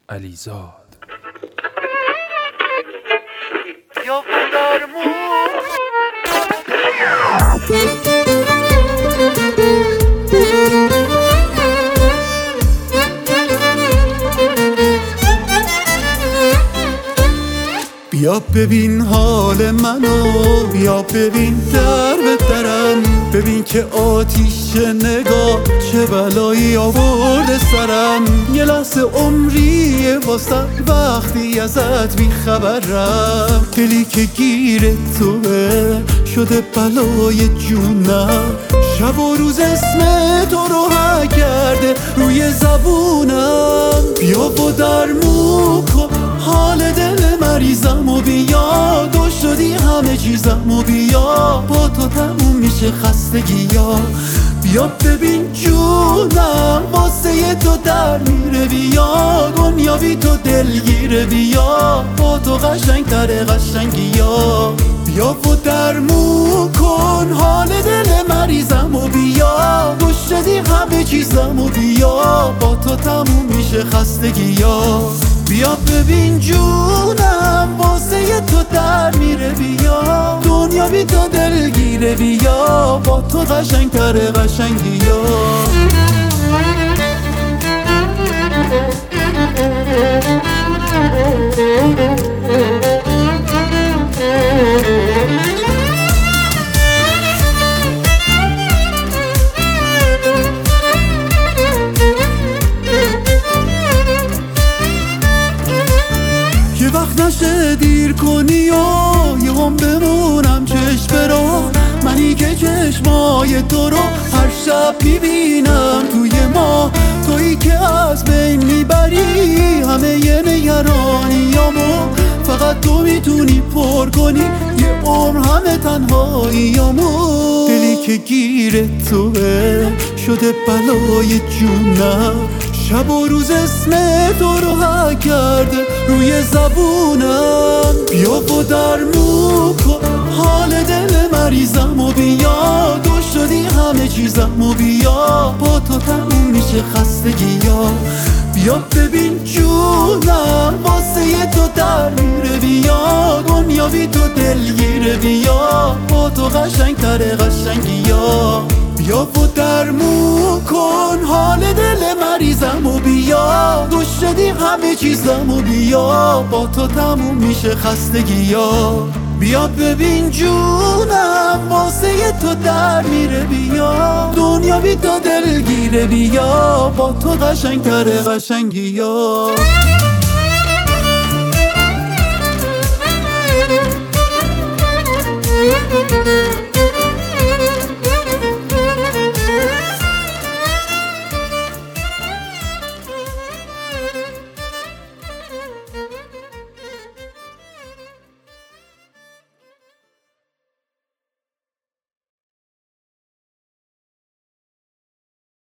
علیزاد. یا پدرمو بیا ببین حال منو، بیا ببین در به درم، ببین که آتیش نگاه چه بلایی آورده سرم. یه لحظه عمریه واسه وقتی ازت بیخبرم، دلی که گیر توه شده بلای جونم. شب و روز اسم تو رو حک کرده روی زبونم. بیا و درمون کن حال دل مریضم و بیا، دو شدی همه چیزم و بیا، با تو تموم میشه خستگی ها. بیا ببین جونم واسه تو در میره، بیا دنیا بی تو دلگیره، بیا با تو قشنگ تره قشنگی ها. بیا و درمون کن حال دل مریضم و بیا، دو شدی همه چیزم و بیا، با تو تموم میشه خستگی ها. بیا ببین جونم واسه تو در میره، بیا دنیا بی تو دلگیره، بیا با تو قشنگ تره قشنگی ها. یه وقت نشه دیر کنی و یه هم بمونم چشم برا، منی که چشمای تو رو هر شب میبینم توی ما، تویی که از بین میبری همه یه نگرانیامو، فقط تو میتونی پر کنی یه عمر همه تنهاییامو. دلی که گیر توه شده بلای جونم، شب و روز اسم تو رو حک کرده روی زبونم. بیا و درمون کن حال دل مریضم و بیا، دو شدی همه چیزم و بیا، با تو تموم میشه خستگی ها. بیا ببین جونم واسه تو در میره، بیا دنیا بی تو دلگیره، بیا با تو قشنگ تره قشنگی ها. بیا و درمون کن حال دل مریضم و بیا، دو شدی همه چیزم و بیا، با تو تموم میشه خستگی ها. بیا ببین جونم واسه تو در میره، بیا دنیا بی تو دلگیره، بیا با تو قشنگ تره قشنگی ها.